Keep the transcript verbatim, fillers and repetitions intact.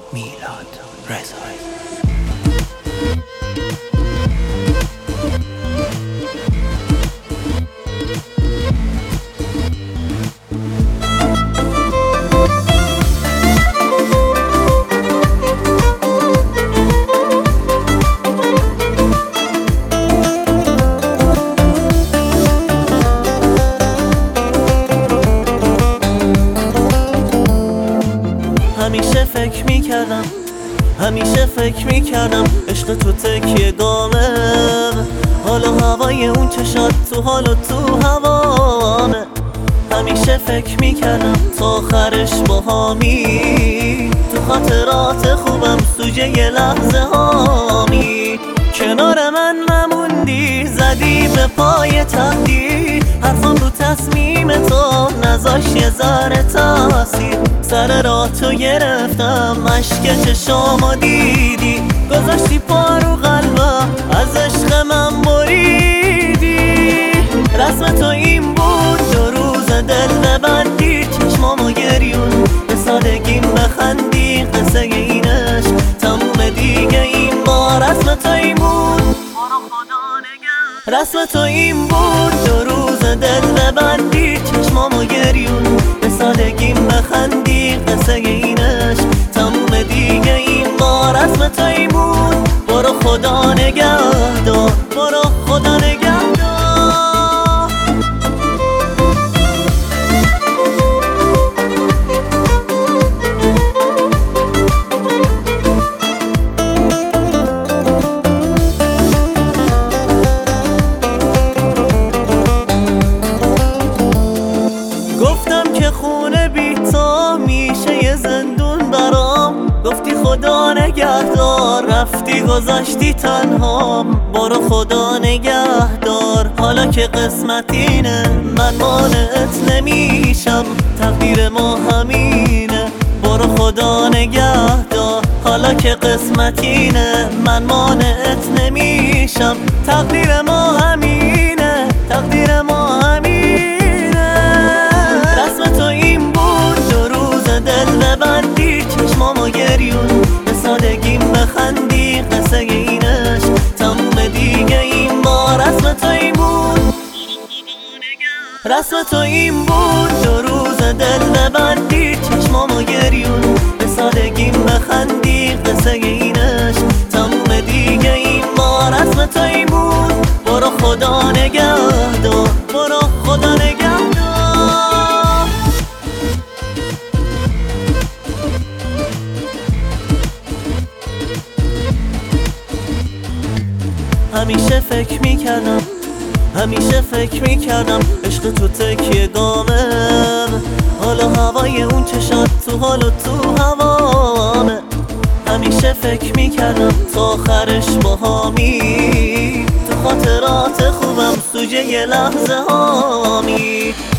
میلاد رضایی. همیشه فکر میکردم همیشه فکر میکردم عشق تو تکیه گامه، حالا هوای اون چشات تو حال و تو هوامه. همیشه فکر میکردم تا آخرش باهامی، تو خاطرات خوبم سوژه یه لحظه هامی. کنار من نموندی، زدی به پای تقدیر، حرفم رو تصمیم تو نذاش یه ذره تاثیر. سر راه تو گرفتم، اشک چشامو دیدی، گذاشتی پا رو قلبم، از عشق من بریدی. رسم تو این بود دو روز دل ببندی، چشمامو گریون به سادگیم بخندی. قصه این عشق تموم دیگه این بار، رسم تو این بود برو خدا نگه. رسم تو این بود دو روز دل ببندی، چشمامو گریون به سادگیم بخندی. قصه این عشق تموم دیگه این بار، رسم تو این بود برو خدا نگه دار، برو خدا نگه دار. گفتم که خونه بی تو میشه یه زندون برام، گفتی خدا نگهدار، رفتی گذاشتی تنهام. برو خدا نگهدار، حالا که قسمت اینه من مانعت نمیشم، تقدیر ما همینه. برو خدا نگهدار، حالا که قسمت اینه من مانعت نمیشم، تقدیر ما همینه، تقدیر ما همینه. رسم تو این بود دو روز دل ببندی، چشمامو گریون به سادگیم بخندی. قصه این عشق تموم دیگه این بار، رسم تو این بود رسم تو این بود دو روز دل ببندی، چشمامو گریون به سادگیم بخندی. قصه این عشق تموم دیگه این بار، رسم تو این بود برو خدا نگهدار، برو خدا نگهدار. همیشه فکر میکردم همیشه فکر میکردم عشق تو تکیه گامه، حالا هوای اون چشات تو حال و تو هوامه. همیشه فکر میکردم تا آخرش باهامی، تو خاطرات خوبم سوژه یه لحظه هامی.